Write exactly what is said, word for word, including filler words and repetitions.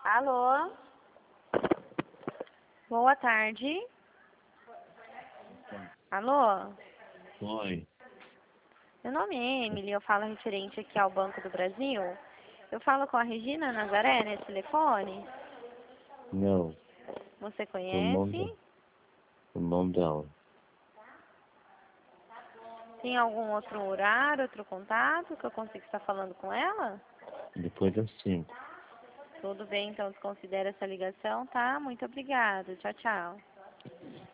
Alô? Boa tarde. Alô? Oi. Meu nome é Emily, eu falo referente aqui ao Banco do Brasil. Eu falo com a Regina Nazaré nesse telefone. Não. Você O nome, conhece? o nome dela. Tem algum outro horário, outro contato que eu consiga estar falando com ela? Depois das cinco. Tudo bem, então desconsidera essa ligação, tá? Muito obrigada. Tchau, tchau.